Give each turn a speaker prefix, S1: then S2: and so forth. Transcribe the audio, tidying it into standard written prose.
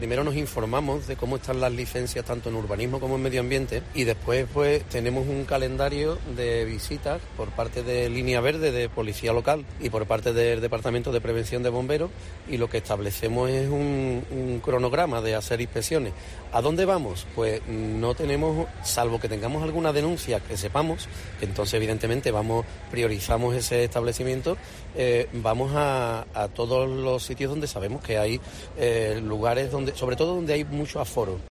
S1: Primero nos informamos de cómo están las licencias tanto en urbanismo como en medio ambiente y después pues tenemos un calendario de visitas por parte de Línea Verde de Policía Local y por parte del Departamento de Prevención de Bomberos, y lo que establecemos es un cronograma de hacer inspecciones. ¿A dónde vamos? Pues no tenemos, salvo que tengamos alguna denuncia que sepamos, que entonces evidentemente priorizamos ese establecimiento, vamos a todos los sitios donde sabemos que hay lugares donde, sobre todo donde hay mucho aforo.